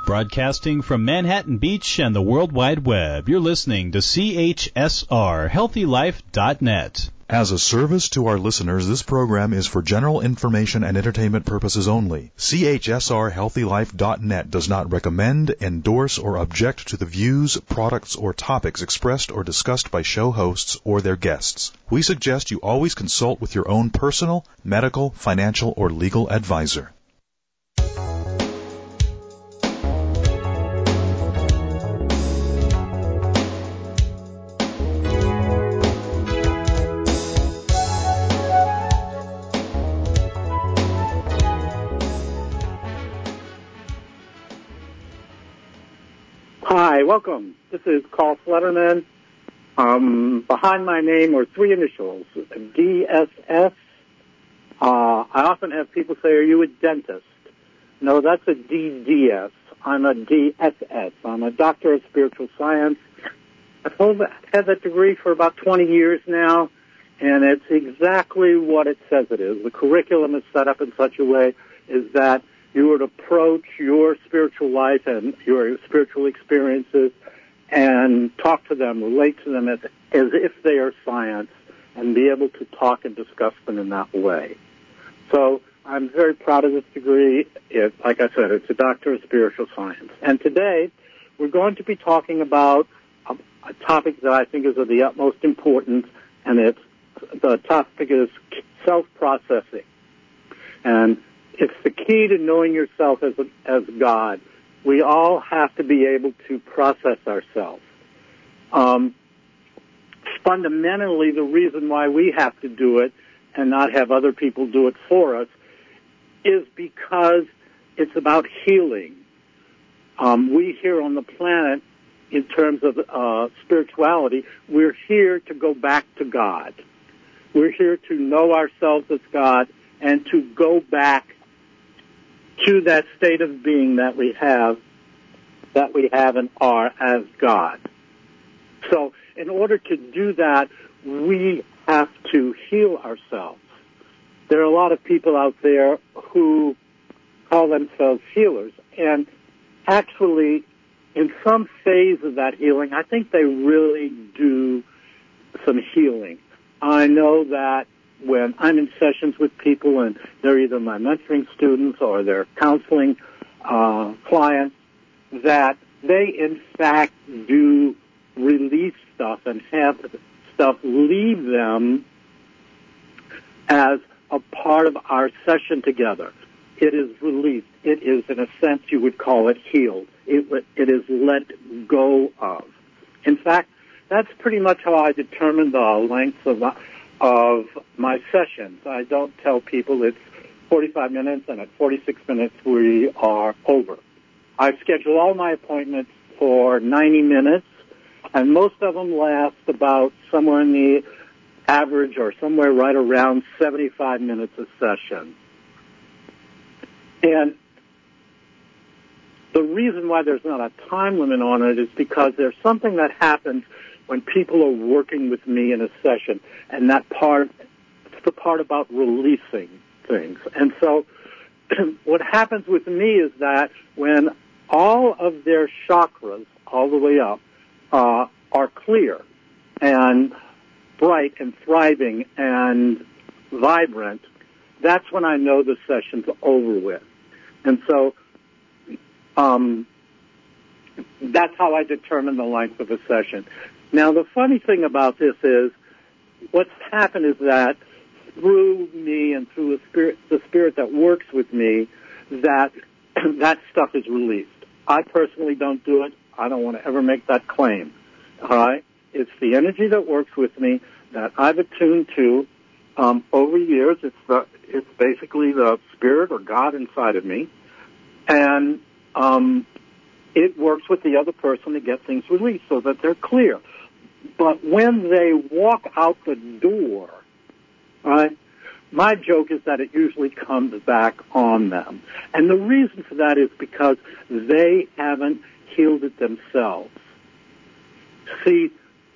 Broadcasting from Manhattan Beach and the World Wide Web, you're listening to CHSR, HealthyLife.net. As a service to our listeners, this program is for general information and entertainment purposes only. CHSR, HealthyLife.net does not recommend, endorse, or object to the views, products, or topics expressed or discussed by show hosts or their guests. We suggest you always consult with your own personal, medical, financial, or legal advisor. Hi, welcome. This is Carl Flutterman. Behind my name are three initials, DSS. I often have people say, are you a dentist? No, that's a DDS. I'm a DSS. I'm a Doctor of Spiritual Science. I've had that degree for about 20 years now, and it's exactly what it says it is. The curriculum is set up in such a way is that you would approach your spiritual life and your spiritual experiences and talk to them, relate to them as if they are science, and be able to talk and discuss them in that way. So I'm very proud of this degree. Like I said, it's a Doctor of Spiritual Science. And today we're going to be talking about a topic that I think is of the utmost importance, and the topic is self-processing. And it's the key to knowing yourself as God. We all have to be able to process ourselves. Fundamentally, the reason why we have to do it and not have other people do it for us is because it's about healing. We here on the planet, in terms of spirituality, we're here to go back to God. We're here to know ourselves as God and to go back to that state of being that we have and are as God. So in order to do that, we have to heal ourselves. There are a lot of people out there who call themselves healers, and actually in some phase of that healing, I think they really do some healing. I know that when I'm in sessions with people and they're either my mentoring students or they're counseling clients, that they in fact do release stuff and have stuff leave them as a part of our session together. It is released. It is, in a sense, you would call it healed. It is let go of. In fact, that's pretty much how I determine the length of my sessions. I don't tell people it's 45 minutes, and at 46 minutes we are over. I schedule all my appointments for 90 minutes, and most of them last about somewhere in the average or somewhere right around 75 minutes a session. And the reason why there's not a time limit on it is because there's something that happens when people are working with me in a session, and it's the part about releasing things. And so what happens with me is that when all of their chakras, all the way up, are clear and bright and thriving and vibrant, that's when I know the session's over with. And so that's how I determine the length of a session. Now, the funny thing about this is what's happened is that through me and through the spirit that works with me, that stuff is released. I personally don't do it. I don't want to ever make that claim. All right? It's the energy that works with me that I've attuned to over years. It's basically the spirit or God inside of me, and it works with the other person to get things released so that they're clear. But when they walk out the door, right, my joke is that it usually comes back on them. And the reason for that is because they haven't healed it themselves. See,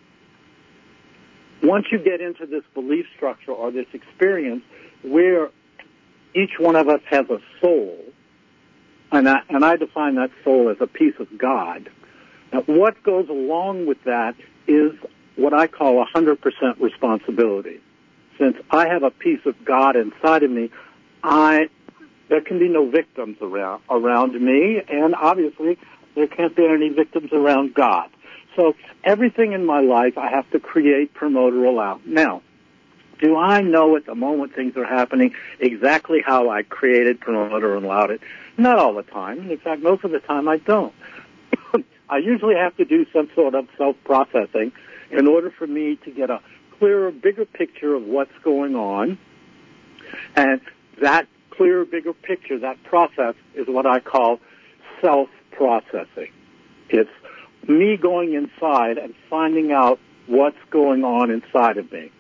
once you get into this belief structure or this experience where each one of us has a soul, And I define that soul as a piece of God. Now, what goes along with that is what I call 100% responsibility. Since I have a piece of God inside of me, there can be no victims around me, and obviously there can't be any victims around God. So everything in my life I have to create, promote, or allow. Now, do I know at the moment things are happening exactly how I created, promoted, or allowed it? Not all the time. In fact, most of the time I don't. I usually have to do some sort of self-processing in order for me to get a clearer, bigger picture of what's going on. And that clearer, bigger picture, that process, is what I call self-processing. It's me going inside and finding out what's going on inside of me.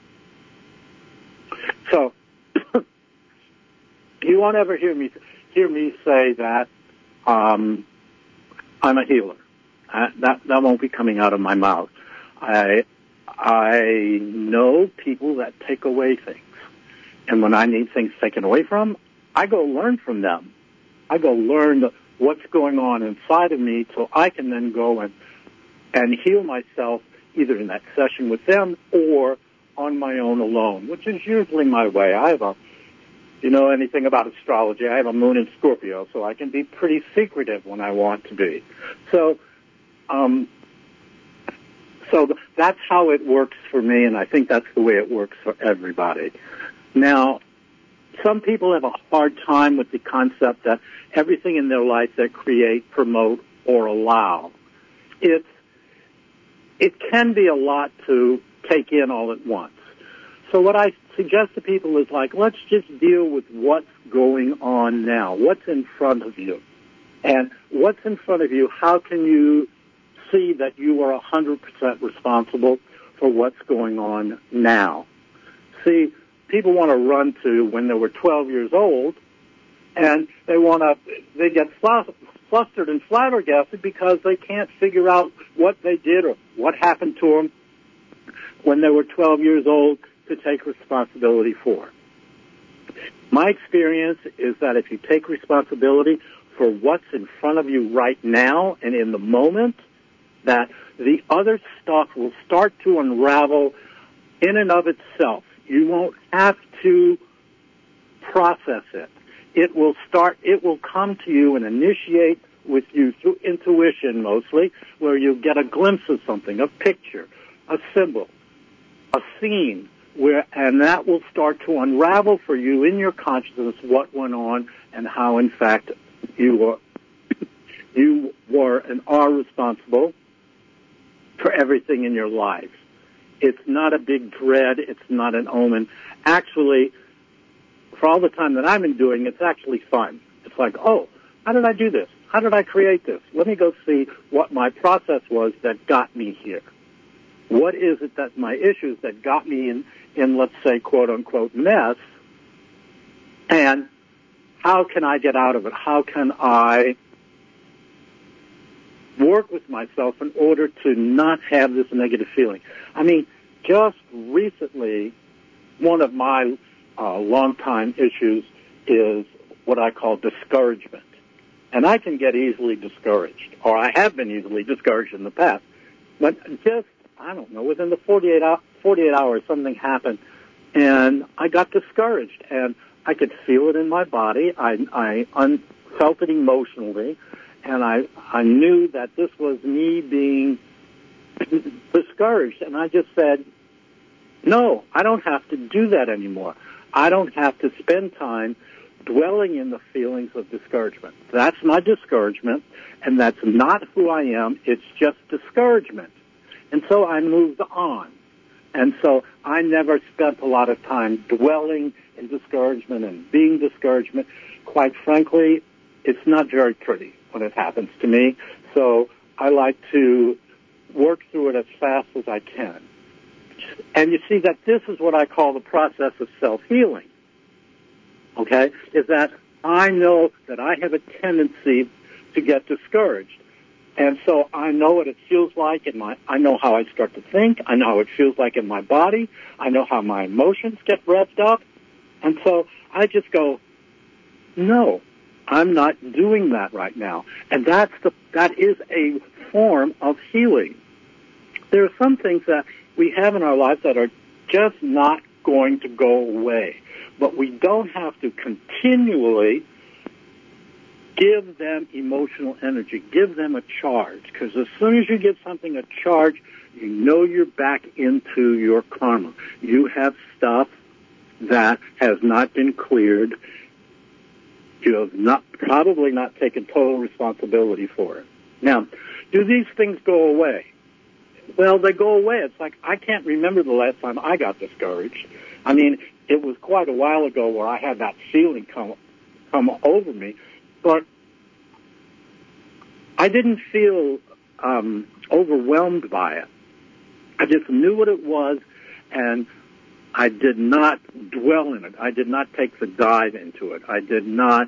So, you won't ever hear me say that I'm a healer. That won't be coming out of my mouth. I know people that take away things. And when I need things taken away from, I go learn from them. I go learn what's going on inside of me so I can then go and heal myself either in that session with them or on my own alone, which is usually my way. You know anything about astrology, I have a moon in Scorpio, so I can be pretty secretive when I want to be. So that's how it works for me, and I think that's the way it works for everybody. Now, some people have a hard time with the concept that everything in their life they create, promote, or allow, it can be a lot to take in all at once. So what I suggest to people is let's just deal with what's going on now, what's in front of you. And what's in front of you, how can you see that you are 100% responsible for what's going on now? See, people want to run to when they were 12 years old, and they get flustered and flabbergasted because they can't figure out what they did or what happened to them when they were 12 years old to take responsibility for. My experience is that if you take responsibility for what's in front of you right now and in the moment, that the other stuff will start to unravel in and of itself. You won't have to process it. It will come to you and initiate with you through intuition mostly, where you get a glimpse of something, a picture, a symbol, a scene, and that will start to unravel for you in your consciousness what went on and how, in fact, you were and are responsible for everything in your life. It's not a big dread. It's not an omen. Actually, for all the time that I've been doing, it's actually fun. It's like, oh, how did I do this? How did I create this? Let me go see what my process was that got me here. What is it that my issues that got me in let's say, quote-unquote, mess, and how can I get out of it? How can I work with myself in order to not have this negative feeling? I mean, just recently, one of my long-time issues is what I call discouragement. And I can get easily discouraged, or I have been easily discouraged in the past. But just, I don't know, within the 48 hours, something happened, and I got discouraged. And I could feel it in my body. I felt it emotionally, and I knew that this was me being discouraged. And I just said, no, I don't have to do that anymore. I don't have to spend time dwelling in the feelings of discouragement. That's my discouragement, and that's not who I am. It's just discouragement. And so I moved on. And so I never spent a lot of time dwelling in discouragement and being discouragement. Quite frankly, it's not very pretty when it happens to me. So I like to work through it as fast as I can. And you see that this is what I call the process of self-healing. Okay? Is that I know that I have a tendency to get discouraged. And so I know what it feels like I know how I start to think. I know how it feels like in my body. I know how my emotions get revved up. And so I just go, no, I'm not doing that right now. And that is a form of healing. There are some things that we have in our lives that are just not going to go away. But we don't have to continually give them emotional energy, give them a charge. Because as soon as you give something a charge, you know you're back into your karma. You have stuff that has not been cleared. You have probably not taken total responsibility for it. Now, do these things go away? Well, they go away. It's like I can't remember the last time I got discouraged. I mean, it was quite a while ago where I had that feeling come over me, but I didn't feel overwhelmed by it. I just knew what it was, and I did not dwell in it. I did not take the dive into it. I did not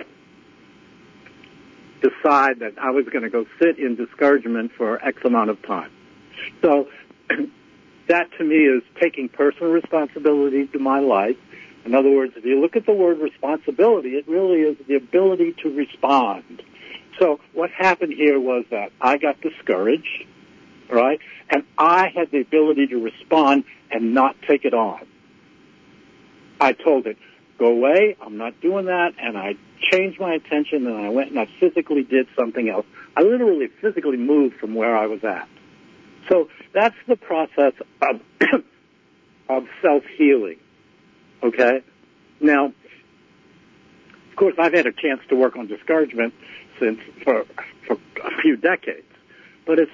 decide that I was going to go sit in discouragement for X amount of time. So that, to me, is taking personal responsibility to my life. In other words, if you look at the word responsibility, it really is the ability to respond. So what happened here was that I got discouraged, right? And I had the ability to respond and not take it on. I told it, go away, I'm not doing that, and I changed my attention, and I went and I physically did something else. I literally physically moved from where I was at. So that's the process of self-healing, okay? Now, of course, I've had a chance to work on discouragement for a few decades, but it's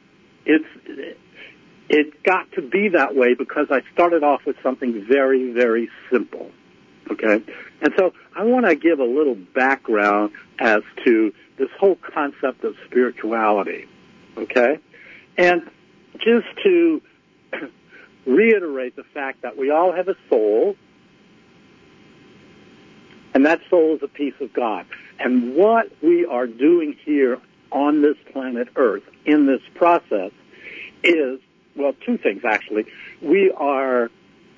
got to be that way because I started off with something very, very simple, okay? And so I want to give a little background as to this whole concept of spirituality, okay? And just to reiterate the fact that we all have a soul, and that soul is a piece of God. And what we are doing here on this planet Earth in this process is, well, two things, actually. We are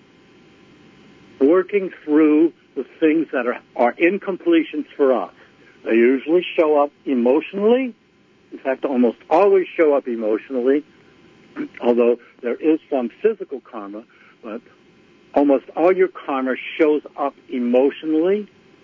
working through the things that are incompletions for us. They usually show up emotionally. In fact, almost always show up emotionally, although there is some physical karma, but almost all your karma shows up emotionally.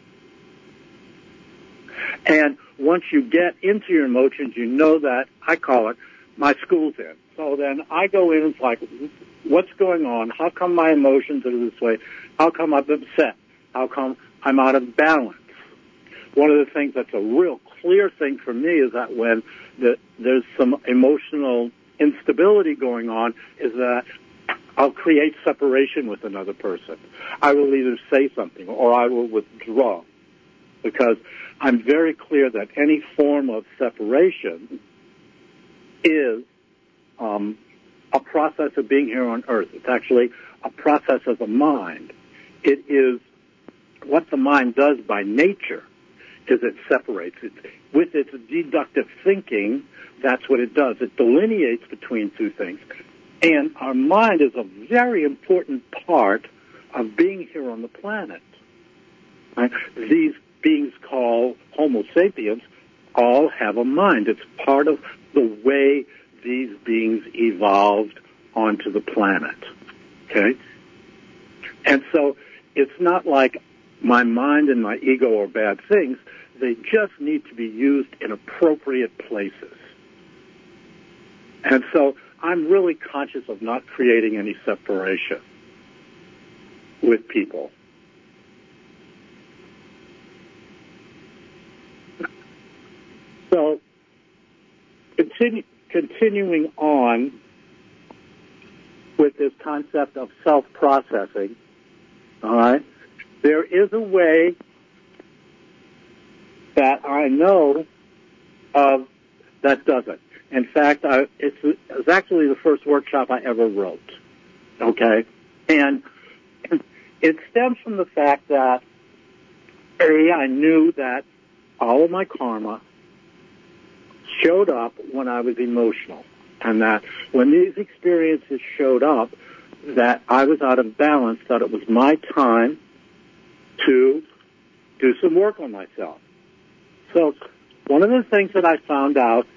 And once you get into your emotions, you know that, I call it, my school's in. So then I go in and it's like, what's going on? How come my emotions are this way? How come I'm upset? How come I'm out of balance? One of the things that's a real clear thing for me is that when there's some emotional instability going on, is that I'll create separation with another person. I will either say something or I will withdraw, because I'm very clear that any form of separation is a process of being here on Earth. It's actually a process of the mind. It is what the mind does by nature. Is it separates. With its deductive thinking, that's what it does. It delineates between two things. And our mind is a very important part of being here on the planet. Right? These beings called Homo sapiens all have a mind. It's part of the way these beings evolved onto the planet. Okay? And so it's not like my mind and my ego are bad things. They just need to be used in appropriate places. And so I'm really conscious of not creating any separation with people. So continuing on with this concept of self-processing, all right, there is a way that I know of that doesn't. In fact, it's actually the first workshop I ever wrote, okay? And it stems from the fact that, I knew that all of my karma showed up when I was emotional, and that when these experiences showed up, that I was out of balance, that it was my time to do some work on myself. So one of the things that I found out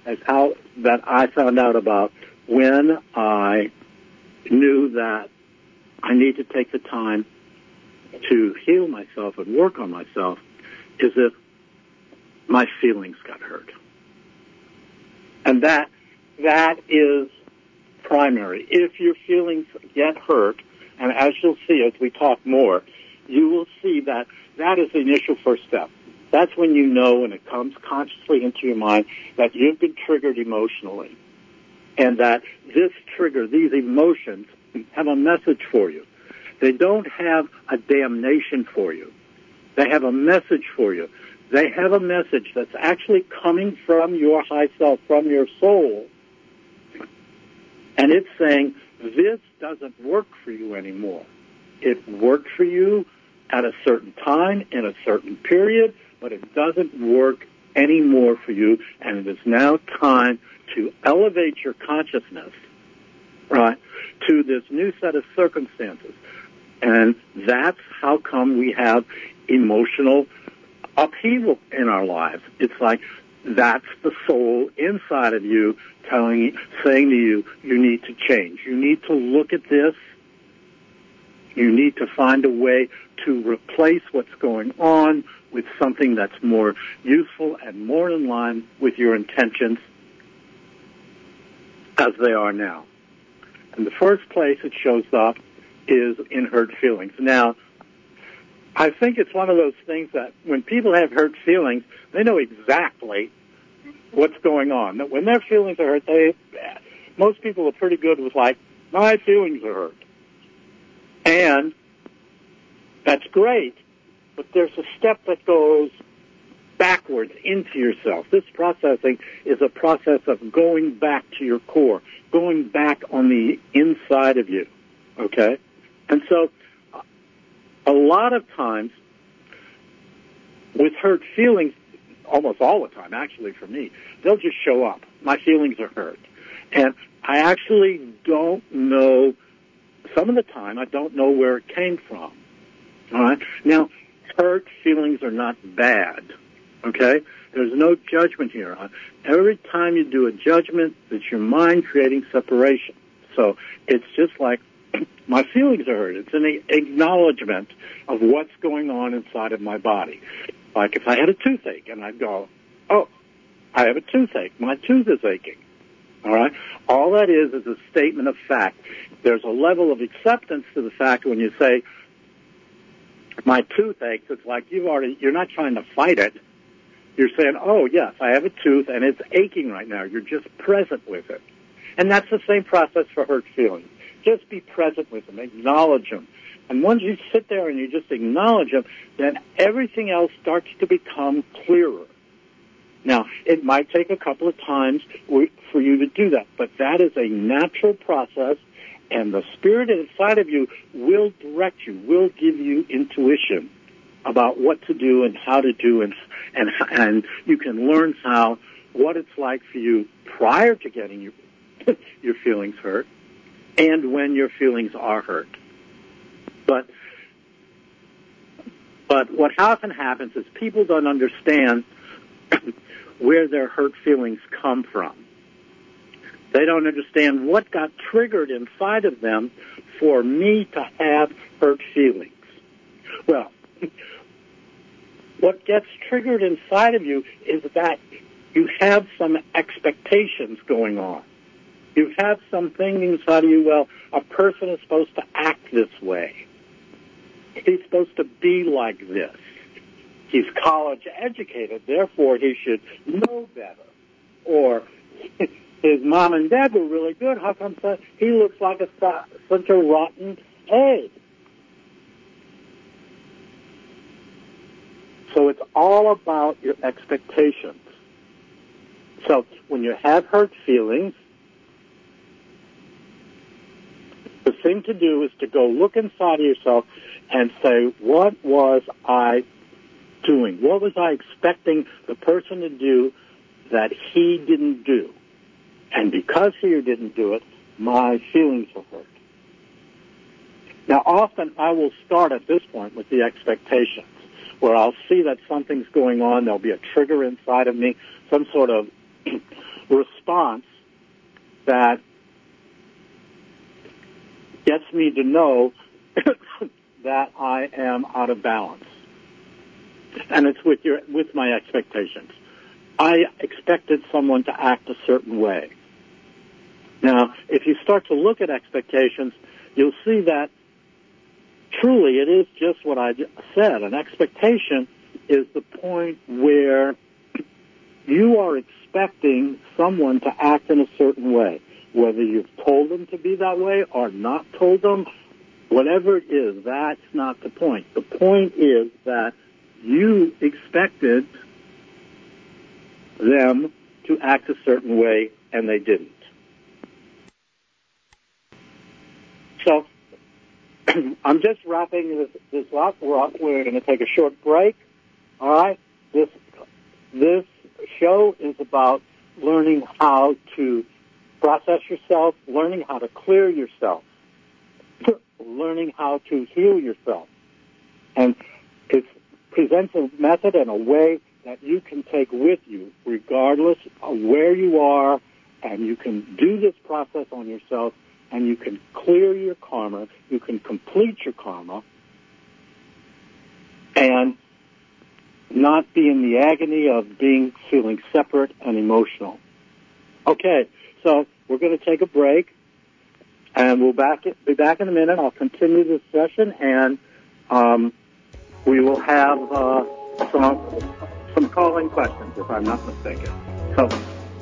about when I knew that I need to take the time to heal myself and work on myself is if my feelings got hurt. And that is primary. If your feelings get hurt, and as you'll see as we talk more, you will see that is the initial first step. That's when you know, when it comes consciously into your mind, that you've been triggered emotionally. And that this trigger, these emotions, have a message for you. They don't have a damnation for you. They have a message for you. They have a message that's actually coming from your high self, from your soul. And it's saying, this doesn't work for you anymore. It worked for you at a certain time, in a certain period, but it doesn't work anymore for you, and it is now time to elevate your consciousness, right, to this new set of circumstances. And that's how come we have emotional upheaval in our lives. It's like that's the soul inside of you saying to you, you need to change. You need to look at this. You need to find a way to replace what's going on with something that's more useful and more in line with your intentions as they are now. And the first place it shows up is in hurt feelings. Now, I think it's one of those things that when people have hurt feelings, they know exactly what's going on. When their feelings are hurt, most people are pretty good with like, my feelings are hurt. And that's great, but there's a step that goes backwards into yourself. This processing is a process of going back to your core, going back on the inside of you, okay? And so a lot of times with hurt feelings, almost all the time, actually, for me, they'll just show up. My feelings are hurt. And I actually don't know, some of the time, I don't know where it came from. All right? Now, hurt feelings are not bad, okay? There's no judgment here. Every time you do a judgment, it's your mind creating separation. So it's just like, my feelings are hurt. It's an acknowledgement of what's going on inside of my body. Like if I had a toothache and I'd go, oh, I have a toothache. My tooth is aching. All right? All that is a statement of fact. There's a level of acceptance to the fact when you say, my tooth aches, it's like you're not trying to fight it. You're saying, oh, yes, I have a tooth and it's aching right now. You're just present with it. And that's the same process for hurt feelings. Just be present with them. Acknowledge them. And once you sit there and you just acknowledge them, then everything else starts to become clearer. Now, it might take a couple of times for you to do that, but that is a natural process, and the spirit inside of you will direct you, will give you intuition about what to do and how to do, and you can learn what it's like for you prior to getting your feelings hurt, and when your feelings are hurt. But what often happens is people don't understand where their hurt feelings come from. They don't understand what got triggered inside of them for me to have hurt feelings. Well, what gets triggered inside of you is that you have some expectations going on. You have something inside of you, well, a person is supposed to act this way. He's supposed to be like this. He's college educated, therefore he should know better. Or his mom and dad were really good. How come he looks like such a rotten egg? So it's all about your expectations. So when you have hurt feelings, the thing to do is to go look inside of yourself and say, what was I doing? What was I expecting the person to do that he didn't do? And because he didn't do it, my feelings were hurt. Now, often I will start at this point with the expectations. where I'll see that something's going on. There'll be a trigger inside of me, some sort of response that gets me to know that I am out of balance. And it's with my expectations. I expected someone to act a certain way. Now, if you start to look at expectations, you'll see that truly it is just what I said. An expectation is the point where you are expecting someone to act in a certain way. Whether you've told them to be that way or not told them, whatever it is, that's not the point. The point is that you expected them to act a certain way, and they didn't. So I'm just wrapping this up. We're going to take a short break. All right? This show is about learning how to process yourself, learning how to clear yourself, learning how to heal yourself. And it presents a method and a way that you can take with you regardless of where you are, and you can do this process on yourself, and you can clear your karma, you can complete your karma, and not be in the agony of feeling separate and emotional. Okay, so we're going to take a break, and we'll be back in a minute. I'll continue this session, and we will have some call-in questions, if I'm not mistaken. So.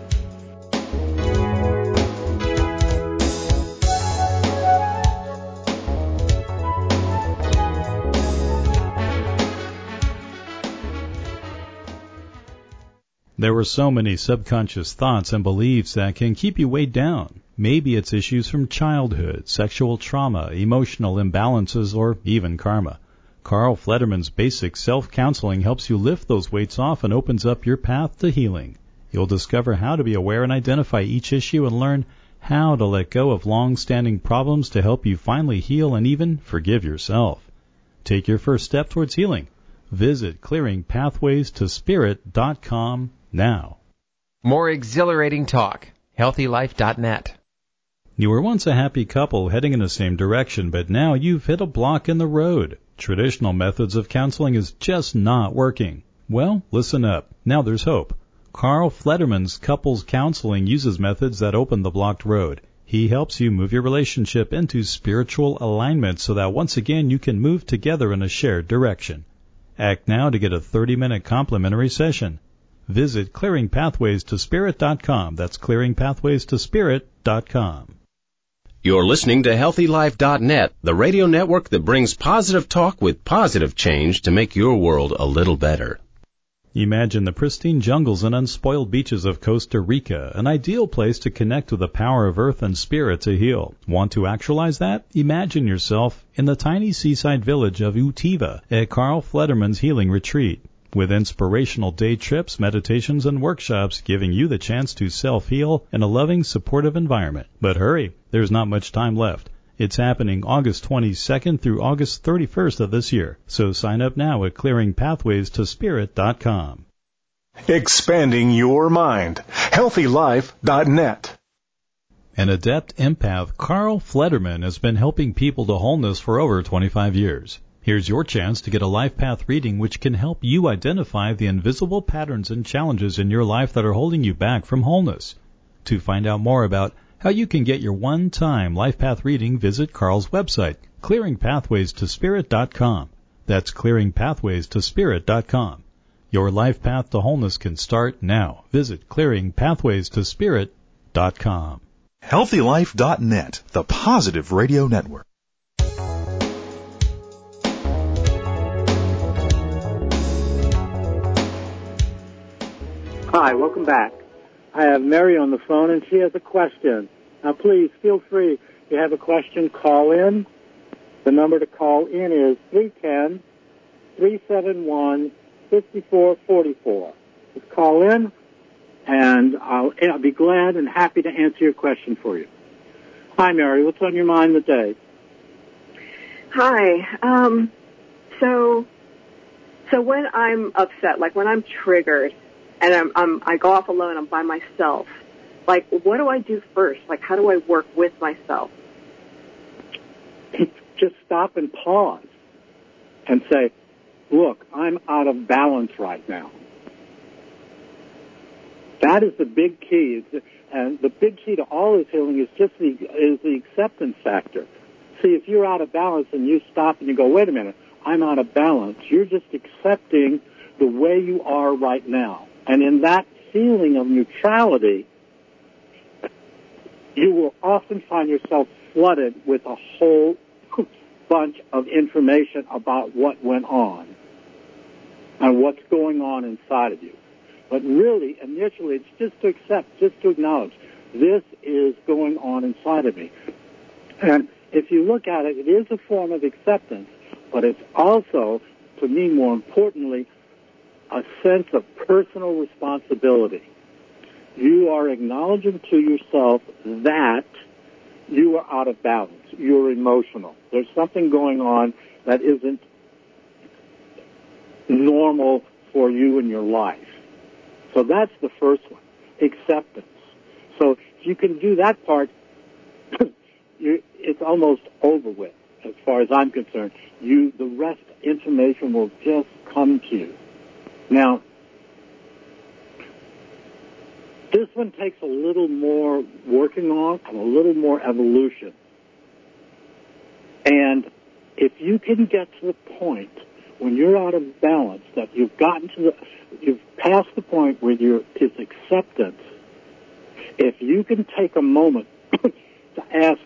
There were so many subconscious thoughts and beliefs that can keep you weighed down. Maybe it's issues from childhood, sexual trauma, emotional imbalances, or even karma. Carl Flederman's basic self-counseling helps you lift those weights off and opens up your path to healing. You'll discover how to be aware and identify each issue and learn how to let go of long-standing problems to help you finally heal and even forgive yourself. Take your first step towards healing. Visit clearingpathwaystospirit.com now. More exhilarating talk. HealthyLife.net. You were once a happy couple heading in the same direction, but now you've hit a block in the road. Traditional methods of counseling is just not working. Well, listen up. Now there's hope. Carl Flederman's couples counseling uses methods that open the blocked road. He helps you move your relationship into spiritual alignment so that once again you can move together in a shared direction. Act now to get a 30-minute complimentary session. Visit clearingpathwaystospirit.com. That's clearingpathwaystospirit.com. You're listening to HealthyLife.net, the radio network that brings positive talk with positive change to make your world a little better. Imagine the pristine jungles and unspoiled beaches of Costa Rica, an ideal place to connect with the power of earth and spirit to heal. Want to actualize that? Imagine yourself in the tiny seaside village of Utiva at Carl Flederman's Healing Retreat, with inspirational day trips, meditations, and workshops giving you the chance to self-heal in a loving, supportive environment. But hurry, there's not much time left. It's happening August 22nd through August 31st of this year, so sign up now at clearingpathwaystospirit.com. Expanding your mind. HealthyLife.net. An adept empath, Carl Flederman, has been helping people to wholeness for over 25 years. Here's your chance to get a life path reading which can help you identify the invisible patterns and challenges in your life that are holding you back from wholeness. To find out more about how you can get your one-time life path reading, visit Carl's website, clearingpathwaystospirit.com. That's clearingpathwaystospirit.com. Your life path to wholeness can start now. Visit clearingpathwaystospirit.com. HealthyLife.net, the positive radio network. Hi, welcome back. I have Mary on the phone, and she has a question. Now, please, feel free. If you have a question, call in. The number to call in is 310-371-5444. Just call in, and I'll be glad and happy to answer your question for you. Hi, Mary. What's on your mind today? Hi. So So when I'm upset, like when I'm triggered and I go off alone, I'm by myself, like what do I do first? Like how do I work with myself? Just stop and pause and say, look, I'm out of balance right now. That is the big key. And the big key to all this healing is just the acceptance factor. See, if you're out of balance and you stop and you go, wait a minute, I'm out of balance, you're just accepting the way you are right now. And in that feeling of neutrality, you will often find yourself flooded with a whole bunch of information about what went on and what's going on inside of you. But really, initially, it's just to accept, just to acknowledge, this is going on inside of me. And if you look at it, it is a form of acceptance, but it's also, to me more importantly, a sense of personal responsibility. You are acknowledging to yourself that you are out of balance. You're emotional. There's something going on that isn't normal for you in your life. So that's the first one, acceptance. So if you can do that part, it's almost over with, as far as I'm concerned. The rest information will just come to you. Now, this one takes a little more working on and a little more evolution. And if you can get to the point when you're out of balance, that you've passed the point where it's acceptance, if you can take a moment to ask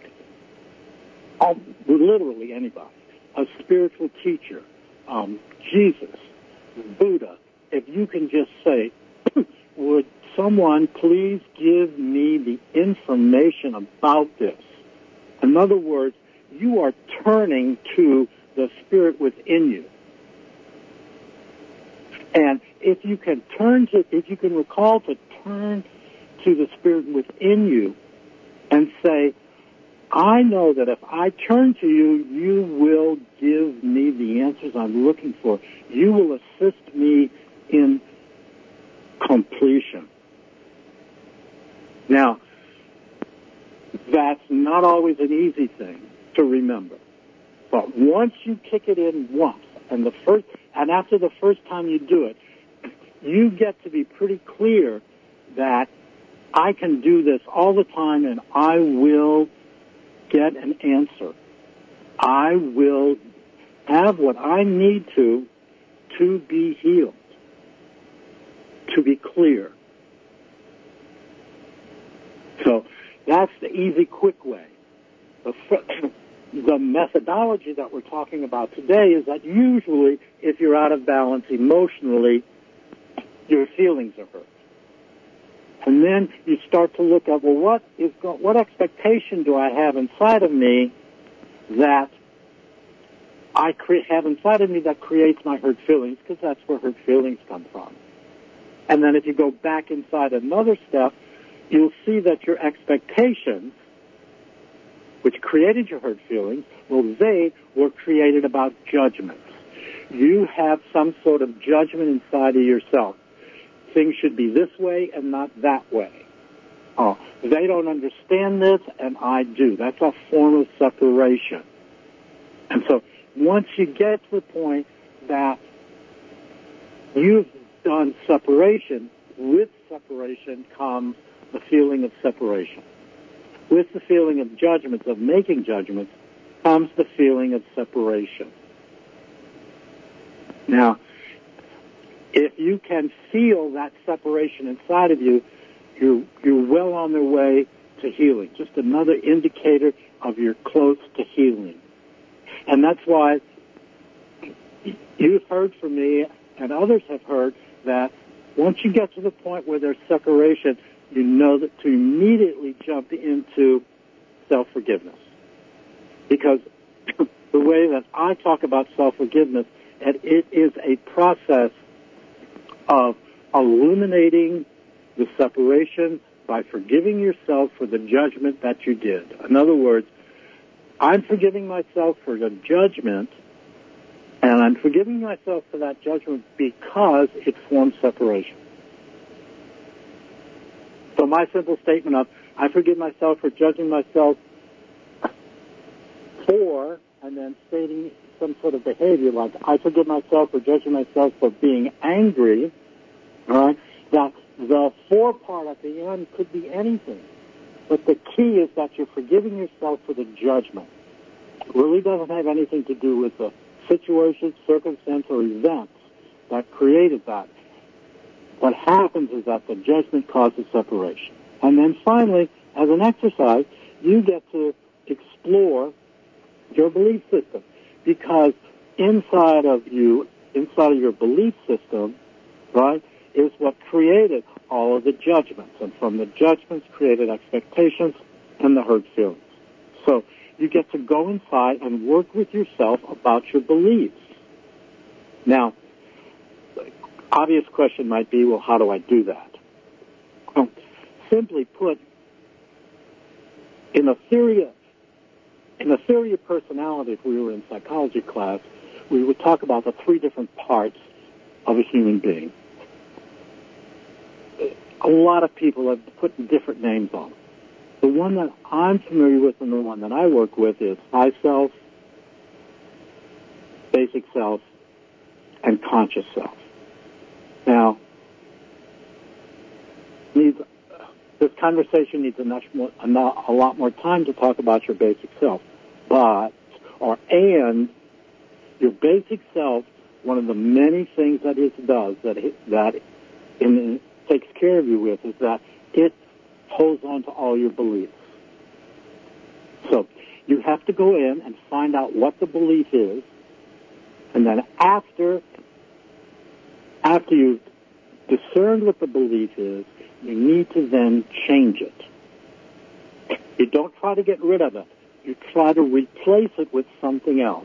literally anybody, a spiritual teacher, Jesus, Buddha, if you can just say, would someone please give me the information about this? In other words, you are turning to the spirit within you. And if you can recall to turn to the spirit within you and say, I know that if I turn to you, you will give me the answers I'm looking for. You will assist me in completion. Now, that's not always an easy thing to remember. But once you kick it in once, and after the first time you do it, you get to be pretty clear that I can do this all the time and I will get an answer. I will have what I need to be healed, to be clear. So that's the easy, quick way. The methodology that we're talking about today is that usually if you're out of balance emotionally, your feelings are hurt. And then you start to look at, well, what expectation do I have inside of me that I have inside of me that creates my hurt feelings, because that's where hurt feelings come from. And then if you go back inside another step, you'll see that your expectations, which created your hurt feelings, well, they were created about judgments. You have some sort of judgment inside of yourself. Things should be this way and not that way. Oh, they don't understand this and I do. That's a form of separation. And so once you get to the point that you've done separation, with separation comes the feeling of separation. With the feeling of judgments, of making judgments, comes the feeling of separation. Now, if you can feel that separation inside of you, you're well on the way to healing. Just another indicator of you're close to healing. And that's why you've heard from me, and others have heard, that once you get to the point where there's separation, you know that to immediately jump into self-forgiveness. Because the way that I talk about self-forgiveness, it is a process of illuminating the separation by forgiving yourself for the judgment that you did. In other words, I'm forgiving myself for the judgment And I'm forgiving myself for that judgment because it forms separation. So my simple statement of, I forgive myself for judging myself for, and then stating some sort of behavior like, I forgive myself for judging myself for being angry, all right? That the for part at the end could be anything. But the key is that you're forgiving yourself for the judgment. It really doesn't have anything to do with the situation, circumstance, or events that created that. What happens is that the judgment causes separation. And then finally, as an exercise, you get to explore your belief system. Because inside of your belief system, right, is what created all of the judgments. And from the judgments created expectations and the hurt feelings. So you get to go inside and work with yourself about your beliefs. Now, the obvious question might be, well, how do I do that? Well, simply put, in the theory of personality, if we were in psychology class, we would talk about the three different parts of a human being. A lot of people have put different names on them. The one that I'm familiar with and the one that I work with is high self, basic self, and conscious self. Now, this conversation needs a lot more time to talk about your basic self. And your basic self, one of the many things that it does that takes care of you with is that it holds on to all your beliefs. So you have to go in and find out what the belief is, and then after you've discerned what the belief is, you need to then change it. You don't try to get rid of it. You try to replace it with something else.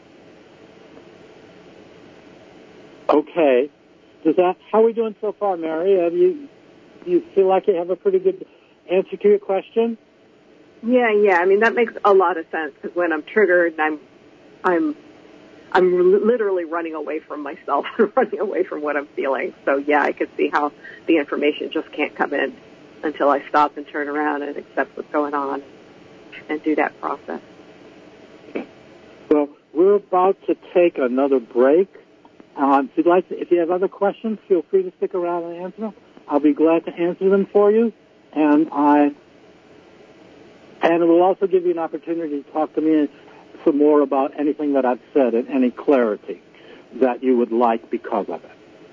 Okay. How are we doing so far, Mary? Do you feel like you have a pretty good answer to your question? Yeah. I mean, that makes a lot of sense, because when I'm triggered, I'm literally running away from myself, running away from what I'm feeling. So yeah, I could see how the information just can't come in until I stop and turn around and accept what's going on and do that process. Well, we're about to take another break. If you have other questions, feel free to stick around and answer them. I'll be glad to answer them for you, and it will also give you an opportunity to talk to me some more about anything that I've said and any clarity that you would like because of it.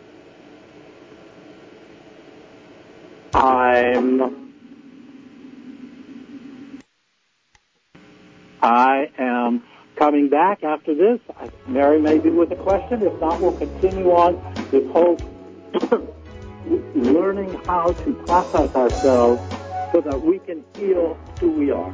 I am coming back after this. Mary may be with a question. If not, we'll continue on this whole learning how to process ourselves so that we can heal who we are.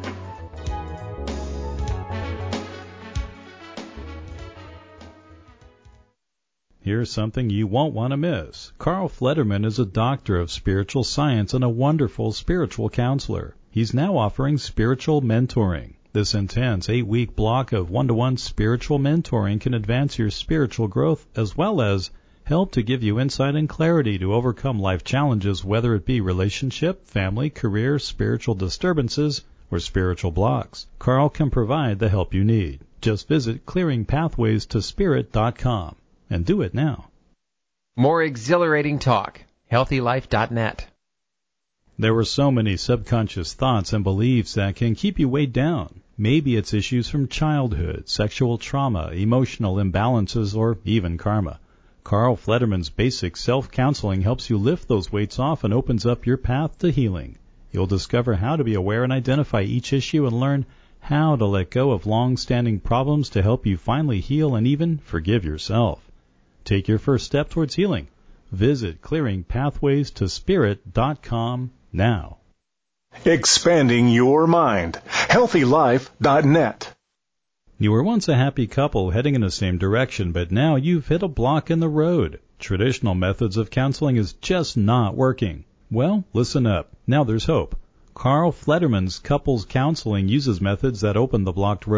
Here's something you won't want to miss. Carl Flederman is a doctor of spiritual science and a wonderful spiritual counselor. He's now offering spiritual mentoring. This intense 8-week block of one-to-one spiritual mentoring can advance your spiritual growth as well as help to give you insight and clarity to overcome life challenges, whether it be relationship, family, career, spiritual disturbances, or spiritual blocks. Carl can provide the help you need. Just visit clearingpathwaystospirit.com and do it now. More exhilarating talk. HealthyLife.net. There were so many subconscious thoughts and beliefs that can keep you weighed down. Maybe it's issues from childhood, sexual trauma, emotional imbalances, or even karma. Carl Flederman's basic self-counseling helps you lift those weights off and opens up your path to healing. You'll discover how to be aware and identify each issue and learn how to let go of long-standing problems to help you finally heal and even forgive yourself. Take your first step towards healing. Visit clearingpathwaystospirit.com now. Expanding your mind. HealthyLife.net. You were once a happy couple heading in the same direction, but now you've hit a block in the road. Traditional methods of counseling is just not working. Well, listen up. Now there's hope. Carl Flederman's couples counseling uses methods that open the blocked road.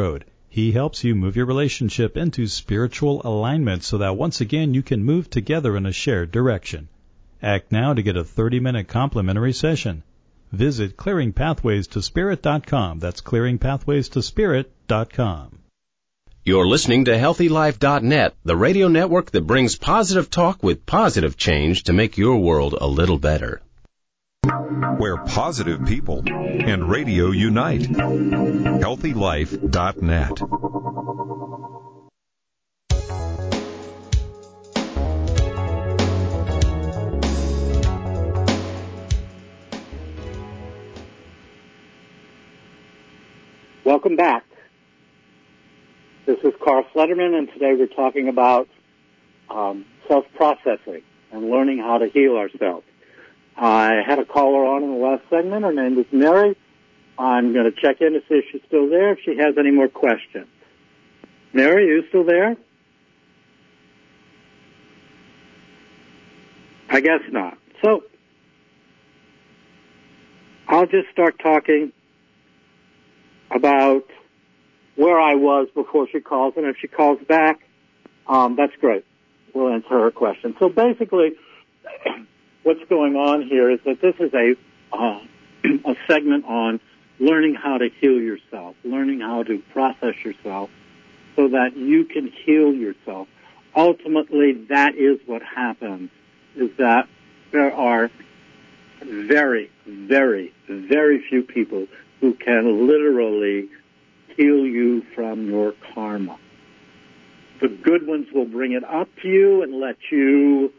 He helps you move your relationship into spiritual alignment so that once again you can move together in a shared direction. Act now to get a 30-minute complimentary session. Visit clearingpathwaystospirit.com. That's clearingpathwaystospirit.com. You're listening to HealthyLife.net, the radio network that brings positive talk with positive change to make your world a little better. Where positive people and radio unite. HealthyLife.net. Welcome back. This is Carl Flederman, and today we're talking about self-processing and learning how to heal ourselves. I had a caller on in the last segment. Her name was Mary. I'm going to check in to see if she's still there, if she has any more questions. Mary, are you still there? I guess not. So I'll just start talking about where I was before she calls, and if she calls back, that's great. We'll answer her question. So basically, what's going on here is that this is a segment on learning how to heal yourself, learning how to process yourself so that you can heal yourself. Ultimately, that is what happens, is that there are very, very, very few people who can literally heal you from your karma. The good ones will bring it up to you and let you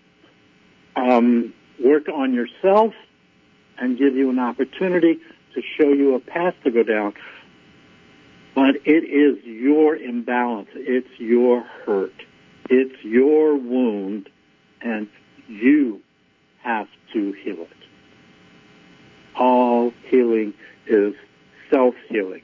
work on yourself and give you an opportunity to show you a path to go down. But it is your imbalance. It's your hurt. It's your wound, and you have to heal it. All healing is self-healing.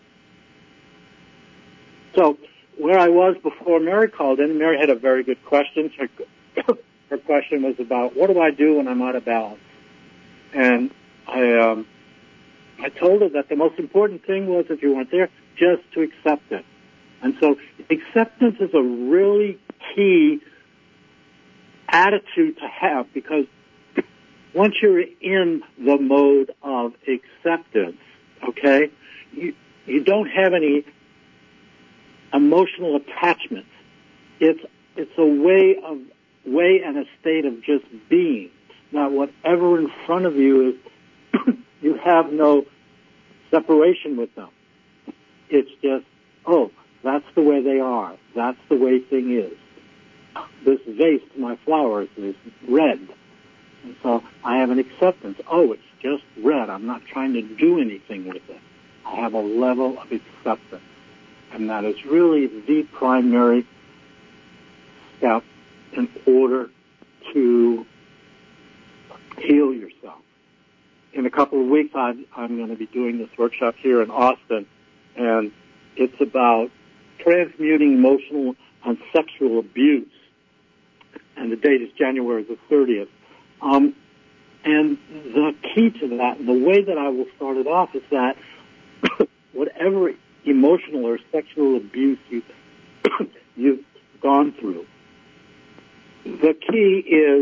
So where I was before Mary called in, Mary had a very good question. Her question was about, what do I do when I'm out of balance? And I told her that the most important thing was, if you weren't there, just to accept it. And so acceptance is a really key attitude to have, because once you're in the mode of acceptance, okay, you don't have any emotional attachments. It's a way and a state of just being. Now, whatever in front of you is, you have no separation with them. It's just, oh, that's the way they are. That's the way thing is. This vase to my flowers is red. And so I have an acceptance. Oh, it's just red. I'm not trying to do anything with it. I have a level of acceptance. And that is really the primary step in order to heal yourself. In a couple of weeks, I'm going to be doing this workshop here in Austin, and it's about transmuting emotional and sexual abuse. And the date is January the 30th. And the key to that, and the way that I will start it off, is that whatever emotional or sexual abuse you've gone through, the key is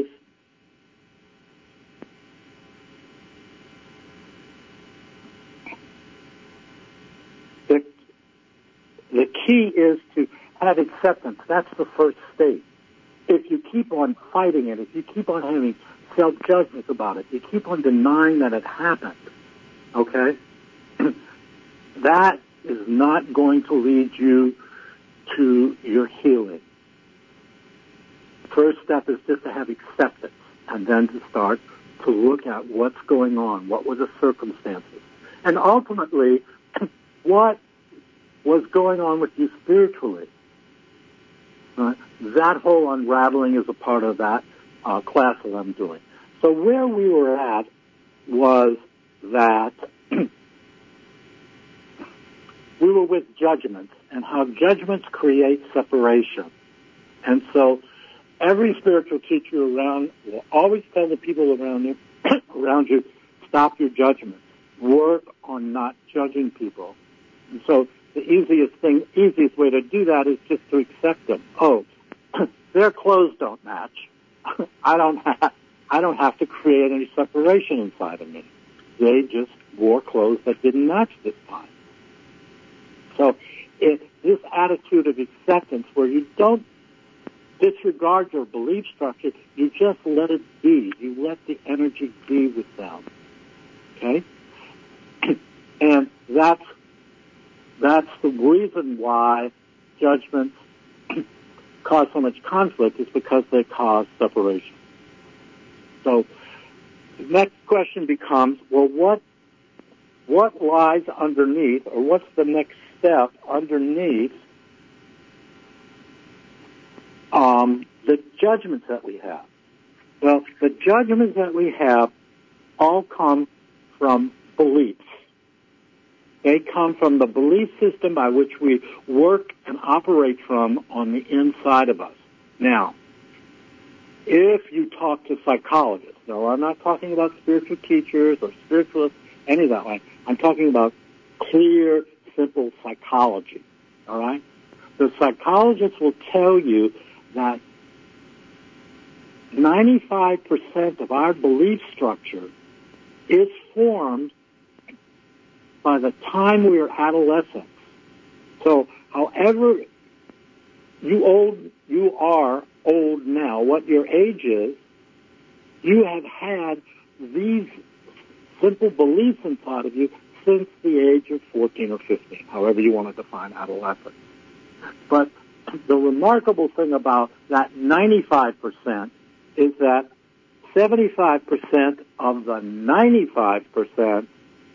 the key is to have acceptance. That's the first state. If you keep on fighting it, if you keep on having self-judgments about it, you keep on denying that it happened, okay, that is not going to lead you to your healing. First step is just to have acceptance, and then to start to look at what's going on, what were the circumstances, and ultimately, what was going on with you spiritually. That whole unraveling is a part of that class that I'm doing. So where we were at was that we were with judgments, and how judgments create separation. And so every spiritual teacher around will always tell the people around you, stop your judgments. Work on not judging people. And so the easiest way to do that is just to accept them. Oh, their clothes don't match. I don't have to create any separation inside of me. They just wore clothes that didn't match this time. So this attitude of acceptance where you don't disregard your belief structure, you just let it be. You let the energy be with them. Okay? And that's the reason why judgments cause so much conflict, is because they cause separation. So the next question becomes, well, what lies underneath, or what's the next step underneath the judgments that we have? Well, the judgments that we have all come from beliefs. They come from the belief system by which we work and operate from on the inside of us. Now, if you talk to psychologists, no, I'm not talking about spiritual teachers or spiritualists, any of that way. I'm talking about clear, simple psychology, all right? The psychologists will tell you that 95% of our belief structure is formed by the time we are adolescents. So, however you are old now, what your age is, you have had these simple beliefs inside of you since the age of 14 or 15, however you want to define adolescence. But the remarkable thing about that 95% is that 75% of the 95%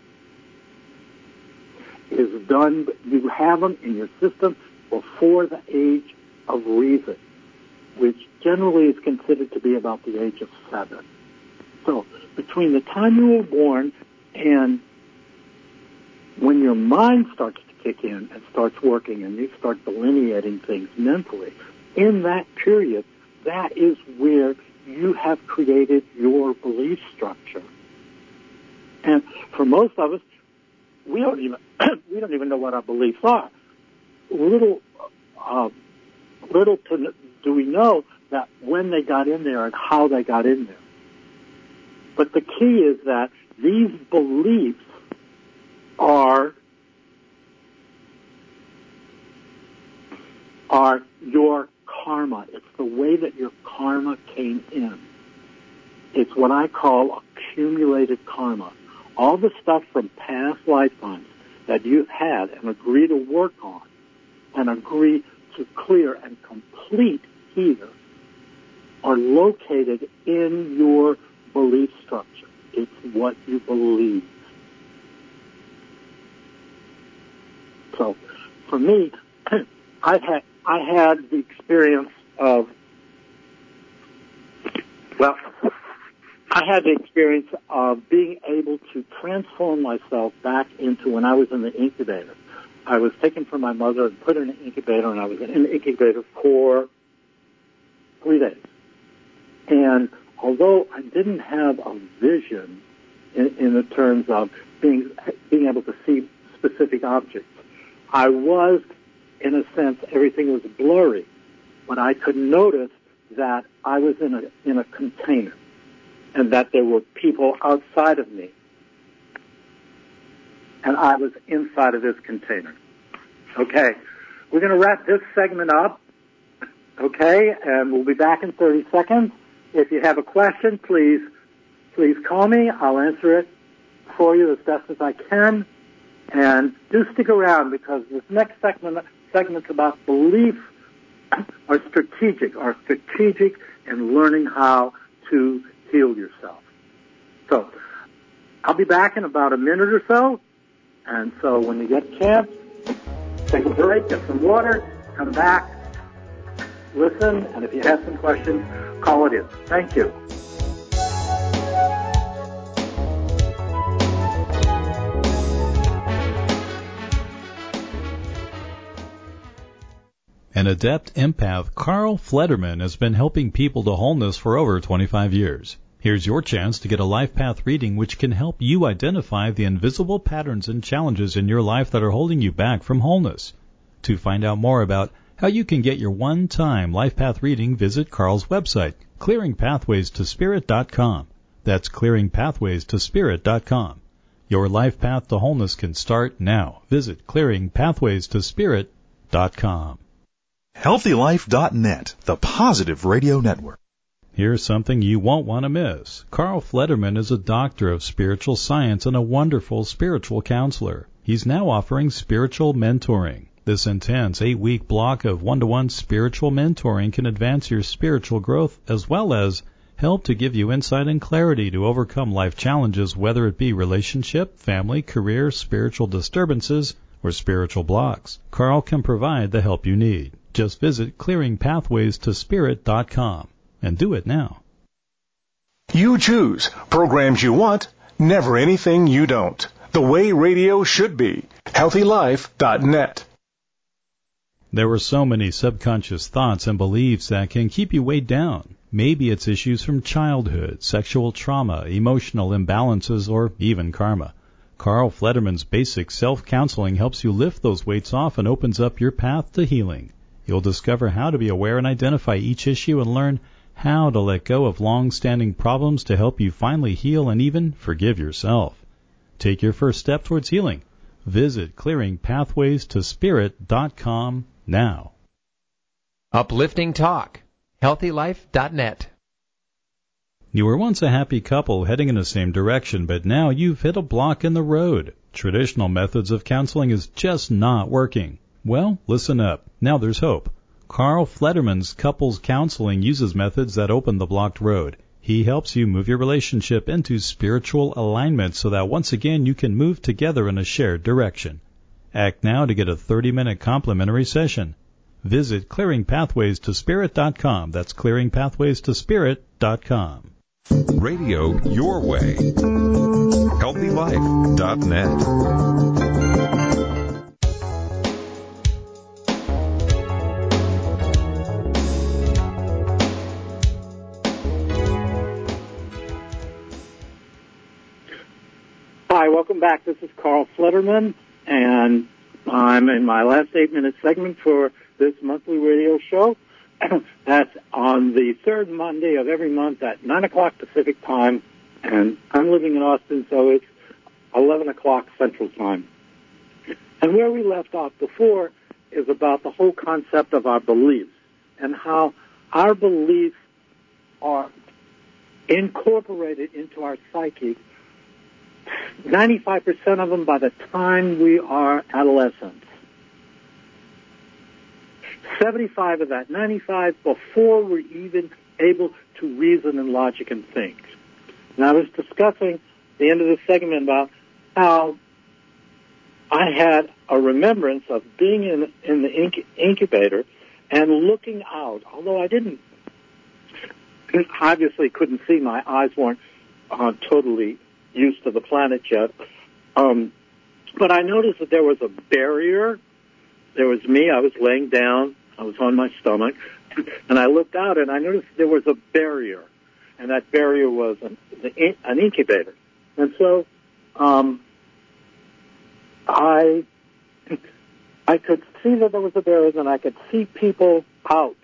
is done, you have them in your system before the age of reason, which generally is considered to be about the age of 7. So between the time you were born and when your mind starts to kick in and starts working and you start delineating things mentally, in that period, that is where you have created your belief structure. And for most of us, we don't even know what our beliefs are. Little do we know that when they got in there and how they got in there. But the key is that these beliefs are your karma. It's the way that your karma came in. It's what I call accumulated karma. All the stuff from past lifetimes that you've had and agree to work on and agree to clear and complete here are located in your belief structure. It's what you believe. So, for me, I had the experience of, being able to transform myself back into when I was in the incubator. I was taken from my mother and put in an incubator, and I was in the incubator for 3 days. And although I didn't have a vision in the terms of being able to see specific objects, I was, in a sense, everything was blurry, but I could notice that I was in a container and that there were people outside of me, and I was inside of this container. Okay, we're going to wrap this segment up, okay, and we'll be back in 30 seconds. If you have a question, please call me. I'll answer it for you as best as I can. And do stick around, because this next segment's about belief are strategic in learning how to heal yourself. So I'll be back in about a minute or so. And so when you get a chance, take a break, get some water, come back, listen, and if you have some questions, call it in. Thank you. An adept empath, Carl Flederman, has been helping people to wholeness for over 25 years. Here's your chance to get a Life Path reading which can help you identify the invisible patterns and challenges in your life that are holding you back from wholeness. To find out more about how you can get your one-time Life Path reading, visit Carl's website, clearingpathwaystospirit.com. That's clearingpathwaystospirit.com. Your life path to wholeness can start now. Visit clearingpathwaystospirit.com. HealthyLife.net, the positive radio network. Here's something you won't want to miss. Carl Flederman is a doctor of spiritual science and a wonderful spiritual counselor. He's now offering spiritual mentoring. This intense 8-week block of one-to-one spiritual mentoring can advance your spiritual growth as well as help to give you insight and clarity to overcome life challenges, whether it be relationship, family, career, spiritual disturbances, or spiritual blocks. Carl can provide the help you need. Just visit clearingpathwaystospirit.com and do it now. You choose programs you want, never anything you don't. The way radio should be. HealthyLife.net. There are so many subconscious thoughts and beliefs that can keep you weighed down. Maybe it's issues from childhood, sexual trauma, emotional imbalances, or even karma. Carl Flederman's basic self-counseling helps you lift those weights off and opens up your path to healing. You'll discover how to be aware and identify each issue and learn how to let go of long-standing problems to help you finally heal and even forgive yourself. Take your first step towards healing. Visit clearingpathwaystospirit.com now. Uplifting Talk. HealthyLife.net. You were once a happy couple heading in the same direction, but now you've hit a block in the road. Traditional methods of counseling is just not working. Well, listen up. Now there's hope. Carl Flederman's couples counseling uses methods that open the blocked road. He helps you move your relationship into spiritual alignment so that once again you can move together in a shared direction. Act now to get a 30-minute complimentary session. Visit clearingpathwaystospirit.com. That's clearingpathwaystospirit.com. Radio your way. HealthyLife.net. Hi, welcome back. This is Carl Flederman, and I'm in my last 8-minute segment for this monthly radio show. That's on the third Monday of every month at 9 o'clock Pacific time, and I'm living in Austin, so it's 11 o'clock Central time. And where we left off before is about the whole concept of our beliefs and how our beliefs are incorporated into our psyche, 95% of them by the time we are adolescents. 75 of that, 95 before we're even able to reason and logic and think. And I was discussing at the end of the segment about how I had a remembrance of being in the incubator and looking out, although I obviously couldn't see, my eyes weren't totally used to the planet yet. But I noticed that there was a barrier. There was me. I was laying down. I was on my stomach. And I looked out, and I noticed there was a barrier. And that barrier was an incubator. And so I could see that there was a barrier, and I could see people out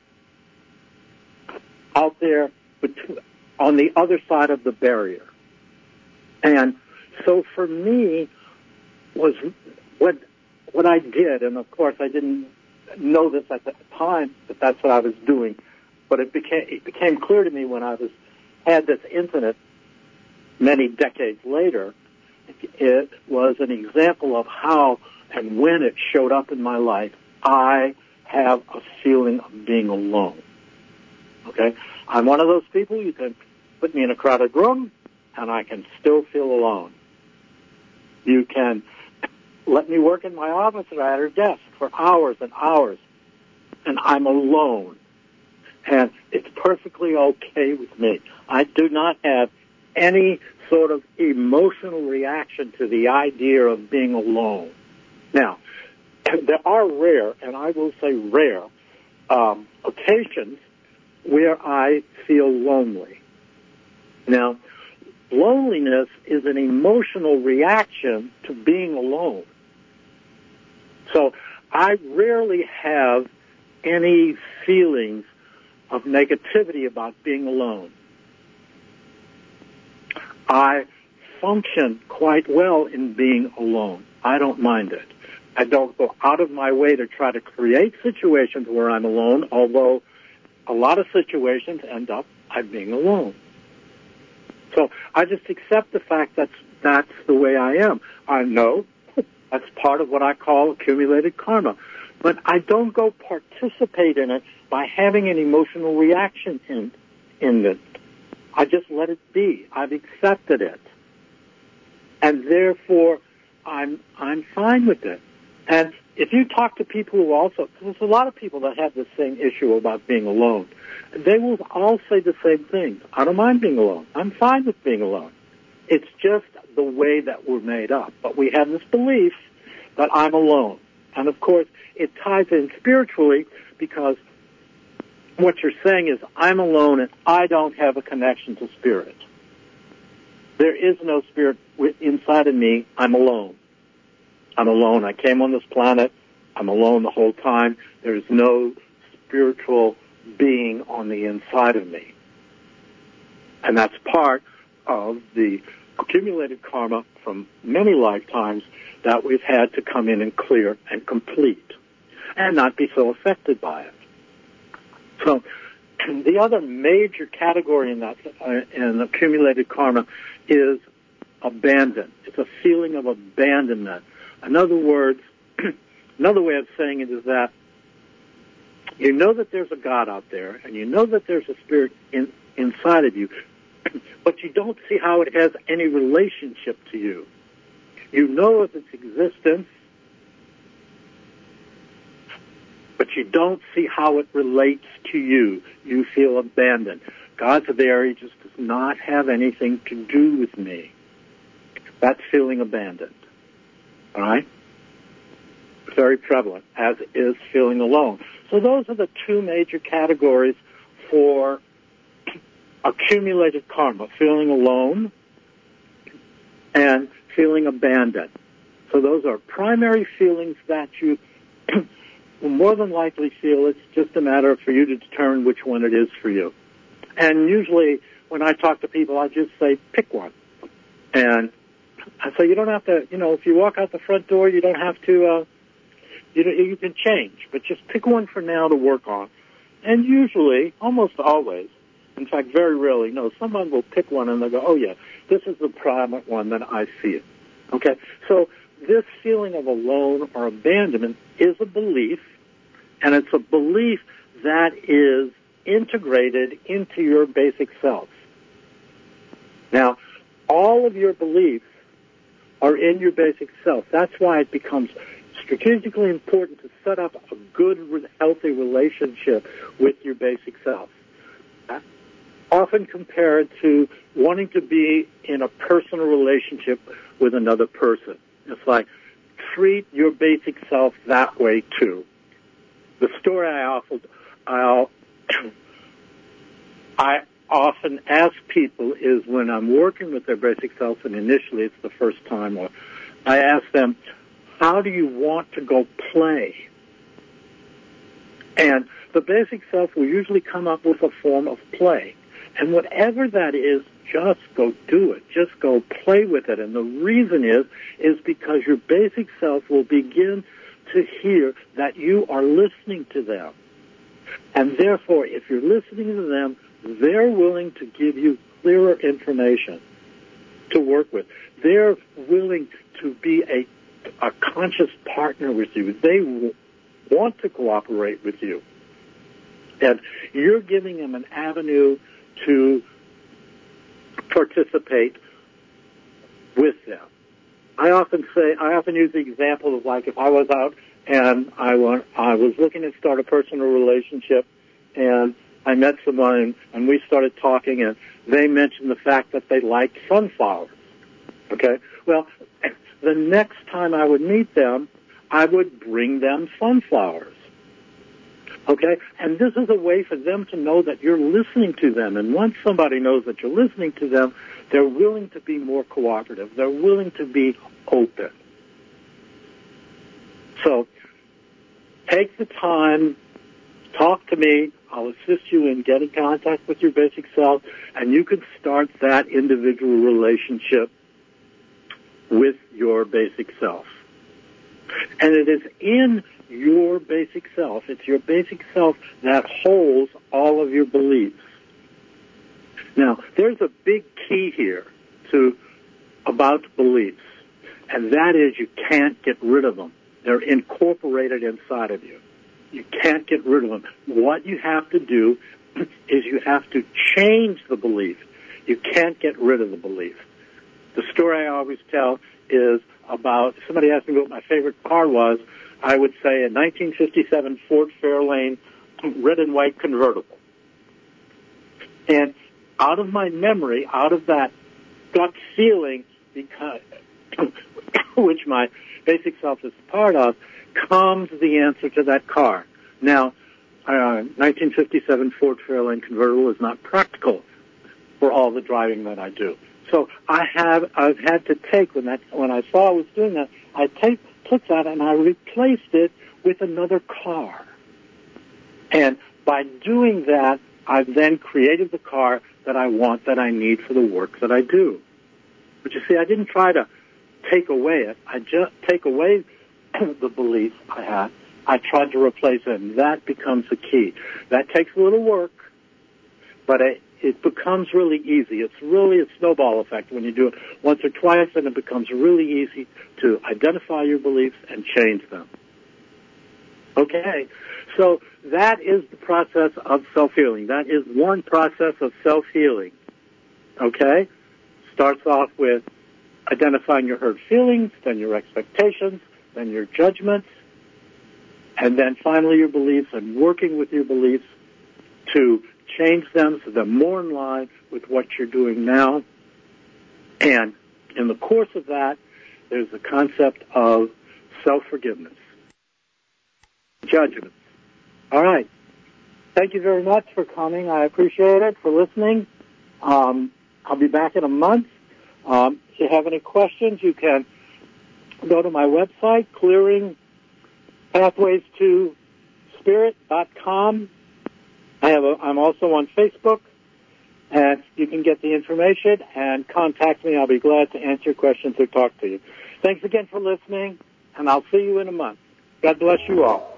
there on the other side of the barrier. And so for me was what I did, and of course I didn't know this at the time that that's what I was doing, but it became clear to me when I had this incident many decades later. It was an example of how and when it showed up in my life. I have a feeling of being alone. Okay? I'm one of those people, you can put me in a crowded room, and I can still feel alone. You can let me work in my office or at her desk for hours and hours, and I'm alone. And it's perfectly okay with me. I do not have any sort of emotional reaction to the idea of being alone. Now, there are rare, and I will say rare, occasions where I feel lonely. Now, loneliness is an emotional reaction to being alone. So I rarely have any feelings of negativity about being alone. I function quite well in being alone. I don't mind it. I don't go out of my way to try to create situations where I'm alone, although a lot of situations end up I'm being alone. So I just accept the fact that's the way I am. I know that's part of what I call accumulated karma. But I don't go participate in it by having an emotional reaction in it. I just let it be. I've accepted it. And therefore, I'm fine with it. And if you talk to people who also, because there's a lot of people that have the same issue about being alone, they will all say the same thing. I don't mind being alone. I'm fine with being alone. It's just the way that we're made up. But we have this belief that I'm alone. And of course, it ties in spiritually because what you're saying is I'm alone and I don't have a connection to spirit. There is no spirit inside of me. I'm alone. I'm alone. I came on this planet. I'm alone the whole time. There's no spiritual being on the inside of me. And that's part of the accumulated karma from many lifetimes that we've had to come in and clear and complete and not be so affected by it. So the other major category in that in accumulated karma is abandon. It's a feeling of abandonment. In other words, another way of saying it is that you know that there's a God out there and you know that there's a spirit inside of you, but you don't see how it has any relationship to you. You know of its existence, but you don't see how it relates to you. You feel abandoned. God's there. He just does not have anything to do with me. That's feeling abandoned. All right? Very prevalent, as is feeling alone. So those are the two major categories for accumulated karma, feeling alone and feeling abandoned. So those are primary feelings that you will more than likely feel. It's just a matter for you to determine which one it is for you. And usually when I talk to people, I just say, pick one. And I say, you don't have to, if you walk out the front door, you don't have to, you can change, but just pick one for now to work on. And usually, almost always, in fact, very rarely, someone will pick one and they'll go, oh yeah, this is the prominent one that I see it. Okay? So this feeling of alone or abandonment is a belief, and it's a belief that is integrated into your basic self. Now, all of your beliefs are in your basic self. That's why it becomes strategically important to set up a good, healthy relationship with your basic self. Often compared to wanting to be in a personal relationship with another person. It's like, treat your basic self that way too. The story I often ask people is when I'm working with their basic self, and initially it's the first time, or I ask them, how do you want to go play? And the basic self will usually come up with a form of play. And whatever that is, just go do it. Just go play with it. And the reason is because your basic self will begin to hear that you are listening to them. And therefore, if you're listening to them, they're willing to give you clearer information to work with. They're willing to be a conscious partner with you. They want to cooperate with you. And you're giving them an avenue to participate with them. I often use the example of like if I was out and I was looking to start a personal relationship and I met someone and we started talking and they mentioned the fact that they liked sunflowers. Okay? Well, the next time I would meet them, I would bring them sunflowers. Okay? And this is a way for them to know that you're listening to them. And once somebody knows that you're listening to them, they're willing to be more cooperative. They're willing to be open. So take the time, talk to me. I'll assist you in getting contact with your basic self, and you can start that individual relationship with your basic self. And it is in your basic self. It's your basic self that holds all of your beliefs. Now, there's a big key here about beliefs, and that is you can't get rid of them. They're incorporated inside of you. You can't get rid of them. What you have to do is you have to change the belief. You can't get rid of the belief. The story I always tell is about, somebody asked me what my favorite car was, I would say a 1957 Ford Fairlane red and white convertible. And out of my memory, out of that gut feeling, because which my basic self is part of, comes the answer to that car. Now, 1957 Ford Fairlane convertible is not practical for all the driving that I do. So I've had to take, when I saw I was doing that, I took that and I replaced it with another car. And by doing that, I've then created the car that I want, that I need for the work that I do. But you see, I didn't try to take away it. I just take away the belief I had. I tried to replace it, and that becomes the key. That takes a little work, but it becomes really easy. It's really a snowball effect when you do it once or twice, and it becomes really easy to identify your beliefs and change them. Okay, so that is the process of self-healing. That is one process of self-healing. Okay? Starts off with identifying your hurt feelings, then your expectations, then your judgments, and then finally your beliefs, and working with your beliefs to change them so they're more in line with what you're doing now. And in the course of that, there's the concept of self-forgiveness, judgment. All right. Thank you very much for coming. I appreciate it, for listening. I'll be back in a month. If you have any questions, you can go to my website, clearingpathwaystospirit.com. I'm also on Facebook, and you can get the information and contact me. I'll be glad to answer your questions or talk to you. Thanks again for listening, and I'll see you in a month. God bless you all.